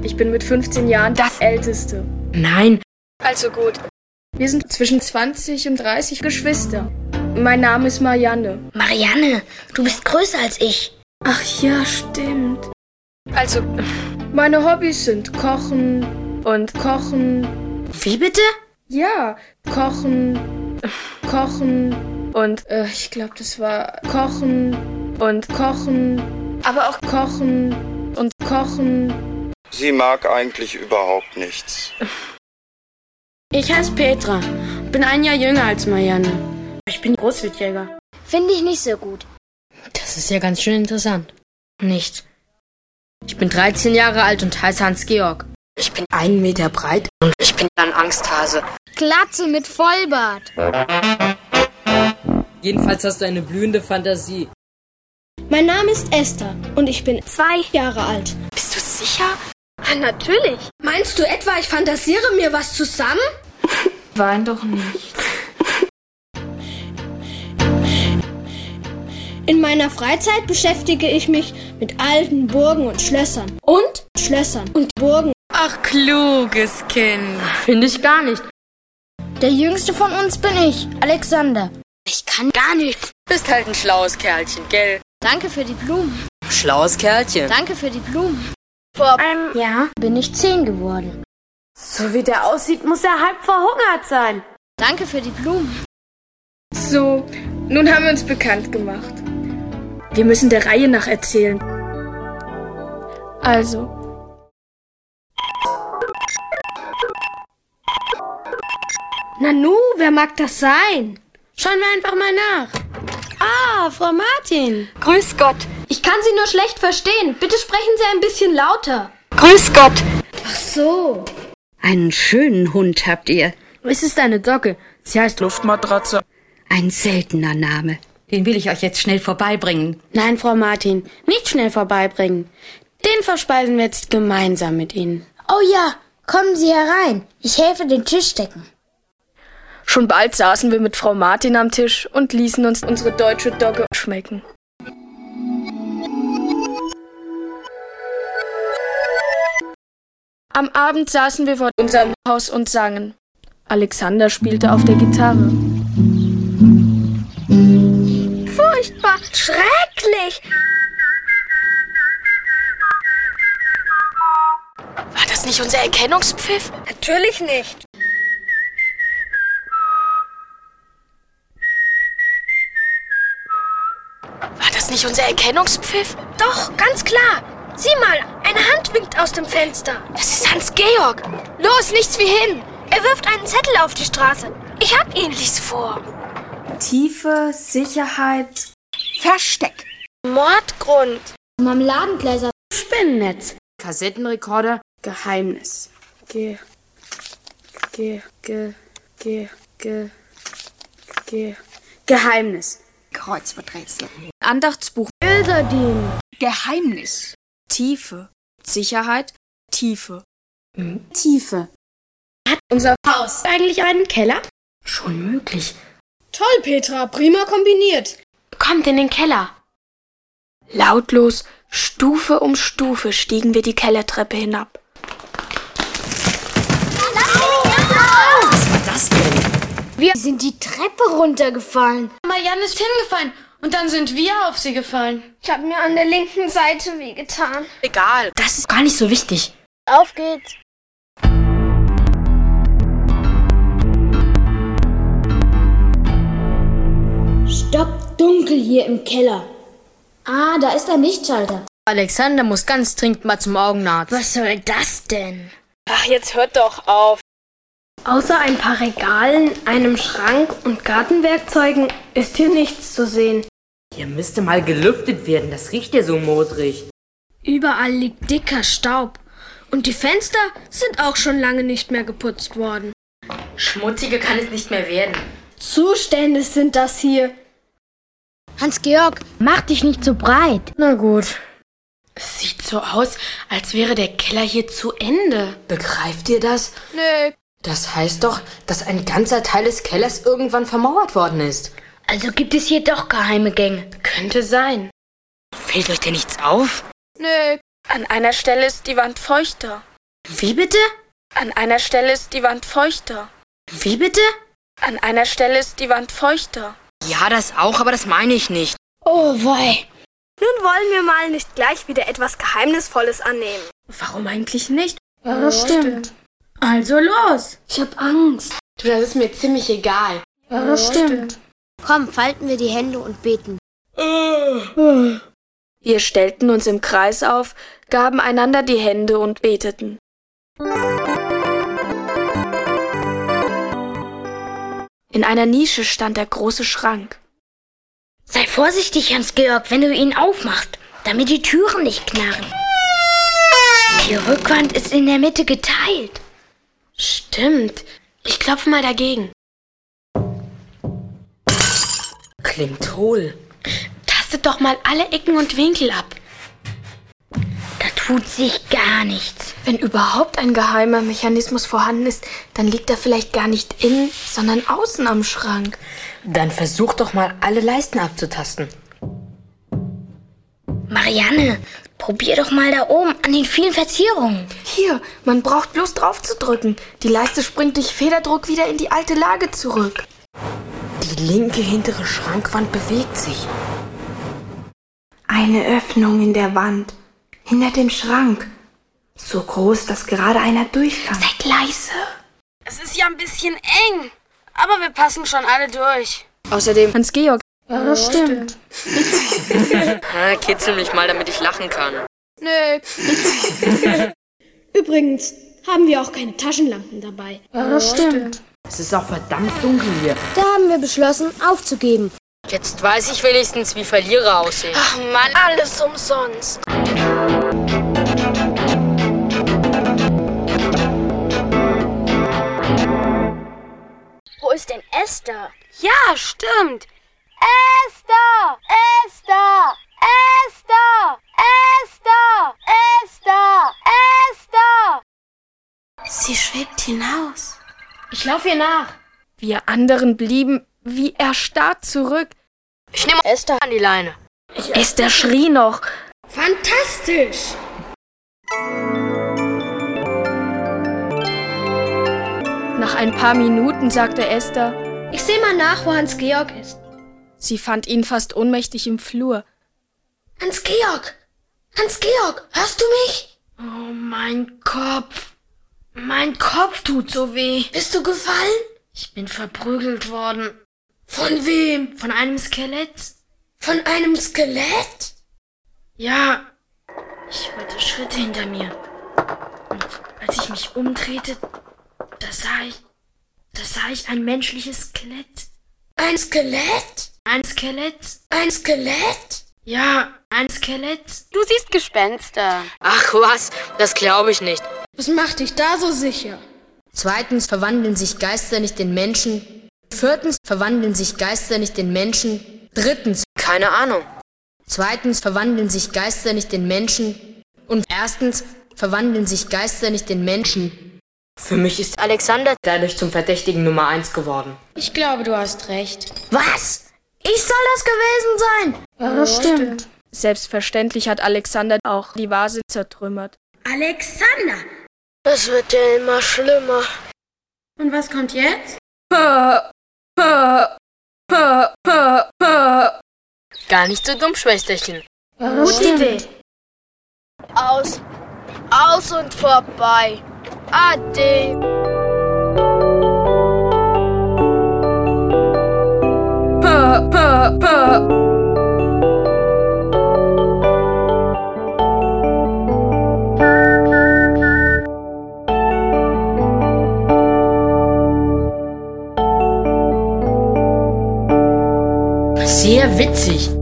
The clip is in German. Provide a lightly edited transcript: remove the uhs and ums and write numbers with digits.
Ich bin mit 15 Jahren das Älteste. Nein. Also gut. Wir sind zwischen 20 und 30 Geschwister. Mein Name ist Marianne. Marianne, du bist größer als ich. Ach ja, stimmt. Also, meine Hobbys sind Kochen und Kochen. Wie bitte? Ja, Kochen und, ich glaube, das war Kochen und Kochen, aber auch Kochen und Kochen. Sie mag eigentlich überhaupt nichts. Ich heiße Petra, bin ein Jahr jünger als Marianne. Ich bin Großwildjäger. Finde ich nicht so gut. Das ist ja ganz schön interessant. Nicht. Ich bin 13 Jahre alt und heiße Hans-Georg. Ich bin 1 Meter breit und ich bin ein Angsthase. Glatze mit Vollbart. Jedenfalls hast du eine blühende Fantasie. Mein Name ist Esther und ich bin 2 Jahre alt. Bist du sicher? Ah, natürlich. Meinst du etwa, ich fantasiere mir was zusammen? Wein doch nicht. In meiner Freizeit beschäftige ich mich mit alten Burgen und Schlössern. Und Schlössern und Burgen. Ach, kluges Kind. Finde ich gar nicht. Der jüngste von uns bin ich, Alexander. Ich kann gar nichts. Bist halt ein schlaues Kerlchen, gell? Danke für die Blumen. Schlaues Kerlchen. Danke für die Blumen. Vor einem Jahr bin ich 10 geworden. So wie der aussieht, muss er halb verhungert sein. Danke für die Blumen. So, nun haben wir uns bekannt gemacht. Wir müssen der Reihe nach erzählen. Also. Nanu, wer mag das sein? Schauen wir einfach mal nach. Ah, Frau Martin. Grüß Gott. Ich kann Sie nur schlecht verstehen. Bitte sprechen Sie ein bisschen lauter. Grüß Gott. Ach so. Einen schönen Hund habt ihr. Es ist eine Dogge. Sie heißt Luftmatratze. Ein seltener Name. Den will ich euch jetzt schnell vorbeibringen. Nein, Frau Martin, nicht schnell vorbeibringen. Den verspeisen wir jetzt gemeinsam mit Ihnen. Oh ja, kommen Sie herein. Ich helfe den Tisch decken. Schon bald saßen wir mit Frau Martin am Tisch und ließen uns unsere deutsche Dogge schmecken. Am Abend saßen wir vor unserem Haus und sangen. Alexander spielte auf der Gitarre. Furchtbar. Schrecklich. War das nicht unser Erkennungspfiff? Natürlich nicht. War das nicht unser Erkennungspfiff? Doch, ganz klar. Sieh mal, eine Hand winkt aus dem Fenster. Das ist Hans-Georg. Los, nichts wie hin. Er wirft einen Zettel auf die Straße. Ich hab ihn. Lies vor. Tiefe, Sicherheit, Versteck. Mordgrund. Marmeladengläser. Spinnennetz. Kassettenrekorder. Geheimnis. Geheimnis. Kreuzworträtsel. Andachtsbuch. Bilderdien. Geheimnis. Tiefe. Sicherheit. Tiefe. Tiefe. Hat unser Haus eigentlich einen Keller? Schon möglich. Toll, Petra. Prima kombiniert. Kommt in den Keller. Lautlos, Stufe um Stufe stiegen wir die Kellertreppe hinab. Was war das denn? Wir sind die Treppe runtergefallen. Marianne ist hingefallen und dann sind wir auf sie gefallen. Ich habe mir an der linken Seite wehgetan. Egal. Das ist gar nicht so wichtig. Auf geht's. Stockdunkel hier im Keller. Ah, da ist ein Lichtschalter. Alexander muss ganz dringend mal zum Augenarzt. Was soll das denn? Ach, jetzt hört doch auf. Außer ein paar Regalen, einem Schrank und Gartenwerkzeugen ist hier nichts zu sehen. Hier müsste mal gelüftet werden, das riecht ja so modrig. Überall liegt dicker Staub. Und die Fenster sind auch schon lange nicht mehr geputzt worden. Schmutziger kann es nicht mehr werden. Zustände sind das hier. Hans-Georg, mach dich nicht so breit. Na gut. Es sieht so aus, als wäre der Keller hier zu Ende. Begreift ihr das? Nö. Das heißt doch, dass ein ganzer Teil des Kellers irgendwann vermauert worden ist. Also gibt es hier doch geheime Gänge. Könnte sein. Fällt euch denn nichts auf? Nö. An einer Stelle ist die Wand feuchter. Wie bitte? An einer Stelle ist die Wand feuchter. Wie bitte? An einer Stelle ist die Wand feuchter. Ja, das auch, aber das meine ich nicht. Oh wei. Nun wollen wir mal nicht gleich wieder etwas Geheimnisvolles annehmen. Warum eigentlich nicht? Ja, das stimmt. Also los! Ich hab Angst. Du, das ist mir ziemlich egal. Ja, das stimmt. Komm, falten wir die Hände und beten. Wir stellten uns im Kreis auf, gaben einander die Hände und beteten. In einer Nische stand der große Schrank. Sei vorsichtig, Hans-Georg, wenn du ihn aufmachst, damit die Türen nicht knarren. Die Rückwand ist in der Mitte geteilt. Stimmt. Ich klopfe mal dagegen. Klingt hohl. Tastet doch mal alle Ecken und Winkel ab. Da tut sich gar nichts. Wenn überhaupt ein geheimer Mechanismus vorhanden ist, dann liegt er vielleicht gar nicht innen, sondern außen am Schrank. Dann versuch doch mal alle Leisten abzutasten. Marianne, probier doch mal da oben an den vielen Verzierungen. Hier, man braucht bloß drauf zu drücken. Die Leiste springt durch Federdruck wieder in die alte Lage zurück. Die linke hintere Schrankwand bewegt sich. Eine Öffnung in der Wand, hinter dem Schrank. So groß, dass gerade einer durch kann. Seid leise. Es ist ja ein bisschen eng, aber wir passen schon alle durch. Außerdem Hans-Georg. Ja, das stimmt. Kitzel mich mal, damit ich lachen kann. Nö. Übrigens haben wir auch keine Taschenlampen dabei. Ja, das stimmt. Es ist auch verdammt dunkel hier. Da haben wir beschlossen, aufzugeben. Jetzt weiß ich wenigstens, wie Verlierer aussehen. Ach Mann, alles umsonst. Wo ist denn Esther? Ja, stimmt. Esther! Esther! Esther! Esther! Esther! Esther! Sie schwebt hinaus. Ich laufe ihr nach. Wir anderen blieben wie erstarrt zurück. Ich nehme Esther an die Leine. Esther schrie noch. Fantastisch. Nach ein paar Minuten sagte Esther, Ich sehe mal nach, wo Hans-Georg ist. sie fand ihn fast ohnmächtig im Flur. Hans-Georg! Hans-Georg, hörst du mich? Oh, mein Kopf. Mein Kopf tut so weh. Bist du gefallen? Ich bin verprügelt worden. Von wem? Von einem Skelett. Von einem Skelett? Ja, ich hörte Schritte hinter mir. Und als ich mich umdrehte, da sah ich ein menschliches Skelett. Ein Skelett? Ein Skelett? Ein Skelett? Ja, ein Skelett. Du siehst Gespenster. Ach was, das glaube ich nicht. Was macht dich da so sicher? Zweitens verwandeln sich Geister nicht in Menschen. Viertens verwandeln sich Geister nicht in Menschen. Drittens, keine Ahnung. Zweitens verwandeln sich Geister nicht in Menschen. Und erstens verwandeln sich Geister nicht in Menschen. Für mich ist Alexander dadurch zum Verdächtigen Nummer 1 geworden. Ich glaube, du hast recht. Was? Ich soll das gewesen sein? Ja, das stimmt. Selbstverständlich hat Alexander auch die Vase zertrümmert. Alexander! Es wird ja immer schlimmer. Und was kommt jetzt? Gar nicht so dumm, Schwesterchen. Ja, Gute Idee. Aus. Aus und vorbei. Ade. Sehr witzig.